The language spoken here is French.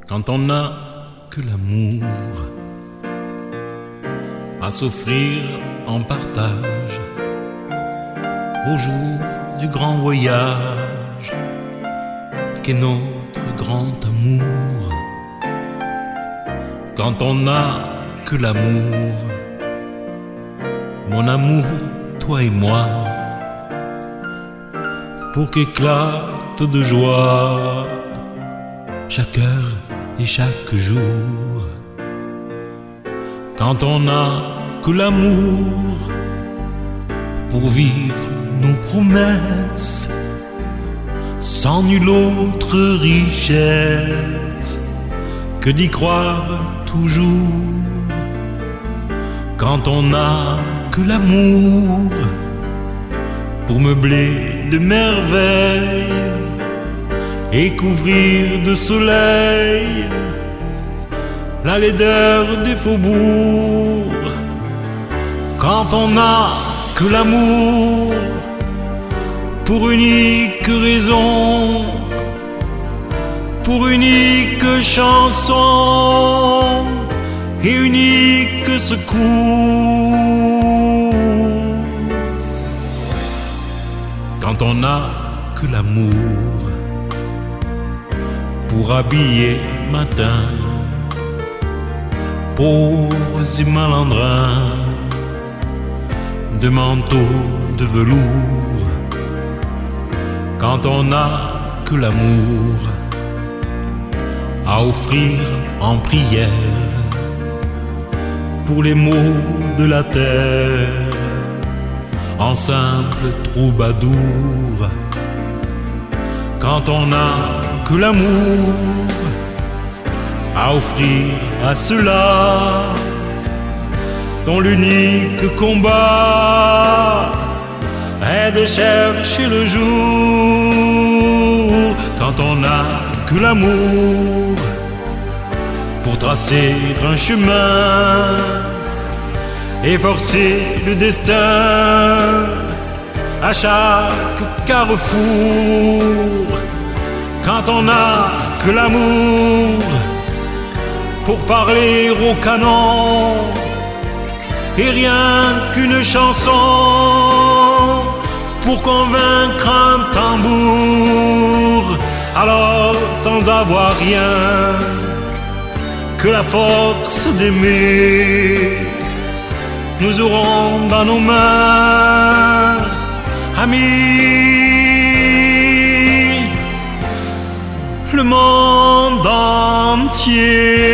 quand on n'a que l'amour à s'offrir en partage au jour du grand voyage qu'est notre grand amour. Quand on n'a que l'amour, mon amour, toi et moi, pour qu'éclate de joie chaque heure et chaque jour. Quand on n'a que l'amour pour vivre nos promesses, sans nulle autre richesse que d'y croire toujours. Quand on n'a que l'amour pour meubler de merveilles et couvrir de soleil la laideur des faubourgs. Quand on n'a que l'amour pour unique raison, pour unique chanson et unique secours. Quand on n'a que l'amour pour habiller matin pauvres et malandrins de manteaux de velours. Quand on n'a que l'amour à offrir en prière pour les maux de la terre en simple troubadour. Quand on n'a que l'amour à offrir à ceux-là dont l'unique combat est de chercher le jour. Quand on n'a que l'amour pour tracer un chemin et forcer le destin à chaque carrefour. Quand on n'a que l'amour pour parler au canon et rien qu'une chanson pour convaincre un tambour. Alors sans avoir rien que la force d'aimer, nous aurons dans nos mains, amis, le monde entier.